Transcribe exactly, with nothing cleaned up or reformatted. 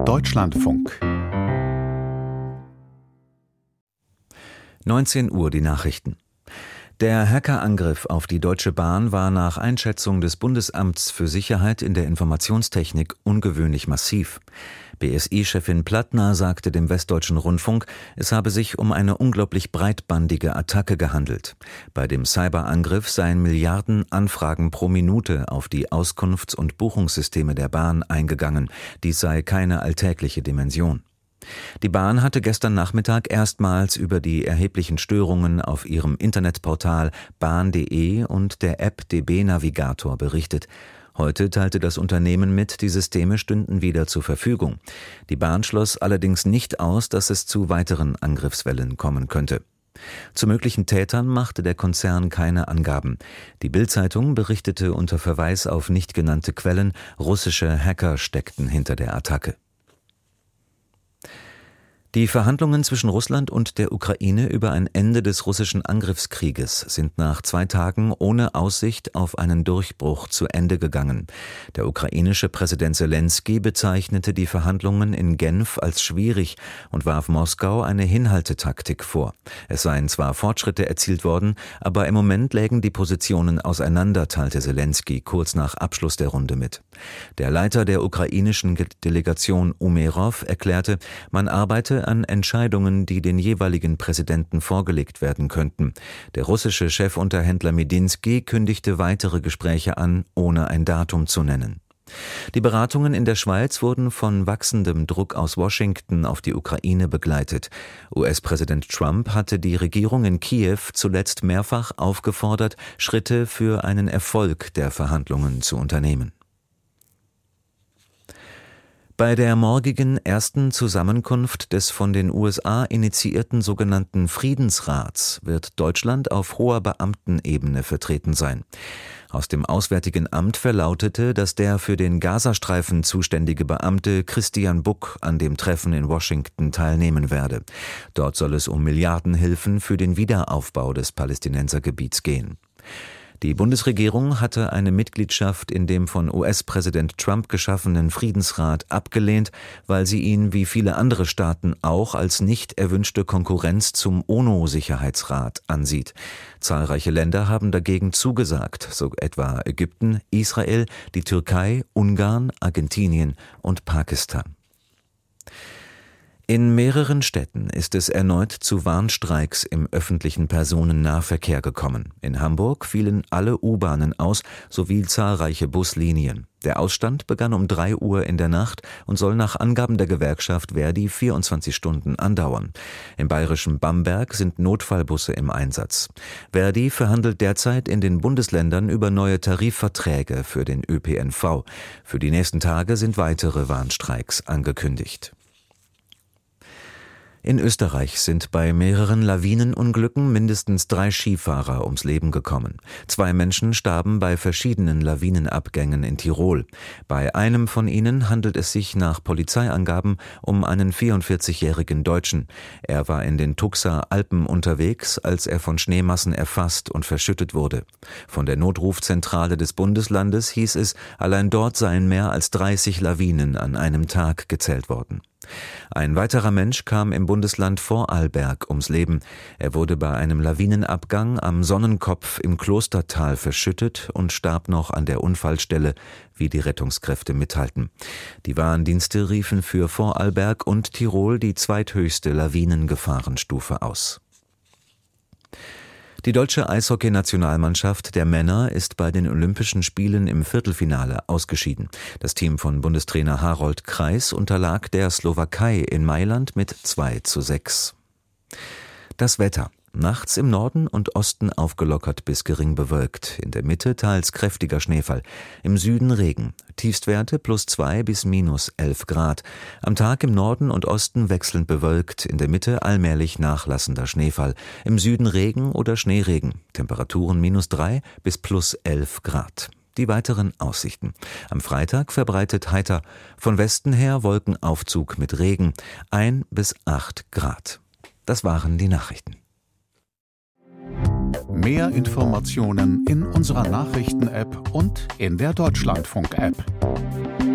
Deutschlandfunk. neunzehn Uhr die Nachrichten. Der Hackerangriff auf die Deutsche Bahn war nach Einschätzung des Bundesamts für Sicherheit in der Informationstechnik ungewöhnlich massiv. B S I-Chefin Plattner sagte dem Westdeutschen Rundfunk, es habe sich um eine unglaublich breitbandige Attacke gehandelt. Bei dem Cyberangriff seien Milliarden Anfragen pro Minute auf die Auskunfts- und Buchungssysteme der Bahn eingegangen. Dies sei keine alltägliche Dimension. Die Bahn hatte gestern Nachmittag erstmals über die erheblichen Störungen auf ihrem Internetportal bahn punkt de und der App D B Navigator berichtet. Heute teilte das Unternehmen mit, die Systeme stünden wieder zur Verfügung. Die Bahn schloss allerdings nicht aus, dass es zu weiteren Angriffswellen kommen könnte. Zu möglichen Tätern machte der Konzern keine Angaben. Die Bild-Zeitung berichtete unter Verweis auf nicht genannte Quellen, russische Hacker steckten hinter der Attacke. Die Verhandlungen zwischen Russland und der Ukraine über ein Ende des russischen Angriffskrieges sind nach zwei Tagen ohne Aussicht auf einen Durchbruch zu Ende gegangen. Der ukrainische Präsident Selenskyj bezeichnete die Verhandlungen in Genf als schwierig und warf Moskau eine Hinhaltetaktik vor. Es seien zwar Fortschritte erzielt worden, aber im Moment lägen die Positionen auseinander, teilte Selenskyj kurz nach Abschluss der Runde mit. Der Leiter der ukrainischen Delegation Umerov erklärte, man arbeite an Entscheidungen, die den jeweiligen Präsidenten vorgelegt werden könnten. Der russische Chefunterhändler Medinsky kündigte weitere Gespräche an, ohne ein Datum zu nennen. Die Beratungen in der Schweiz wurden von wachsendem Druck aus Washington auf die Ukraine begleitet. U S-Präsident Trump hatte die Regierung in Kiew zuletzt mehrfach aufgefordert, Schritte für einen Erfolg der Verhandlungen zu unternehmen. Bei der morgigen ersten Zusammenkunft des von den U S A initiierten sogenannten Friedensrats wird Deutschland auf hoher Beamtenebene vertreten sein. Aus dem Auswärtigen Amt verlautete, dass der für den Gazastreifen zuständige Beamte Christian Buck an dem Treffen in Washington teilnehmen werde. Dort soll es um Milliardenhilfen für den Wiederaufbau des Palästinensergebiets gehen. Die Bundesregierung hatte eine Mitgliedschaft in dem von U S-Präsident Trump geschaffenen Friedensrat abgelehnt, weil sie ihn wie viele andere Staaten auch als nicht erwünschte Konkurrenz zum UNO-Sicherheitsrat ansieht. Zahlreiche Länder haben dagegen zugesagt, so etwa Ägypten, Israel, die Türkei, Ungarn, Argentinien und Pakistan. In mehreren Städten ist es erneut zu Warnstreiks im öffentlichen Personennahverkehr gekommen. In Hamburg fielen alle U-Bahnen aus, sowie zahlreiche Buslinien. Der Ausstand begann um drei Uhr in der Nacht und soll nach Angaben der Gewerkschaft Verdi vierundzwanzig Stunden andauern. Im bayerischen Bamberg sind Notfallbusse im Einsatz. Verdi verhandelt derzeit in den Bundesländern über neue Tarifverträge für den Ö P N V. Für die nächsten Tage sind weitere Warnstreiks angekündigt. In Österreich sind bei mehreren Lawinenunglücken mindestens drei Skifahrer ums Leben gekommen. Zwei Menschen starben bei verschiedenen Lawinenabgängen in Tirol. Bei einem von ihnen handelt es sich nach Polizeiangaben um einen vierundvierzigjährigen Deutschen. Er war in den Tuxer Alpen unterwegs, als er von Schneemassen erfasst und verschüttet wurde. Von der Notrufzentrale des Bundeslandes hieß es, allein dort seien mehr als dreißig Lawinen an einem Tag gezählt worden. Ein weiterer Mensch kam im Bundesland Vorarlberg ums Leben. Er wurde bei einem Lawinenabgang am Sonnenkopf im Klostertal verschüttet und starb noch an der Unfallstelle, wie die Rettungskräfte mitteilten. Die Warndienste riefen für Vorarlberg und Tirol die zweithöchste Lawinengefahrenstufe aus. Die deutsche Eishockey-Nationalmannschaft der Männer ist bei den Olympischen Spielen im Viertelfinale ausgeschieden. Das Team von Bundestrainer Harold Kreis unterlag der Slowakei in Mailand mit zwei zu sechs. Das Wetter. Nachts im Norden und Osten aufgelockert bis gering bewölkt. In der Mitte teils kräftiger Schneefall. Im Süden Regen. Tiefstwerte plus zwei bis minus elf Grad. Am Tag im Norden und Osten wechselnd bewölkt. In der Mitte allmählich nachlassender Schneefall. Im Süden Regen oder Schneeregen. Temperaturen minus drei bis plus elf Grad. Die weiteren Aussichten. Am Freitag verbreitet heiter. Von Westen her Wolkenaufzug mit Regen. ein bis acht Grad. Das waren die Nachrichten. Mehr Informationen in unserer Nachrichten-App und in der Deutschlandfunk-App.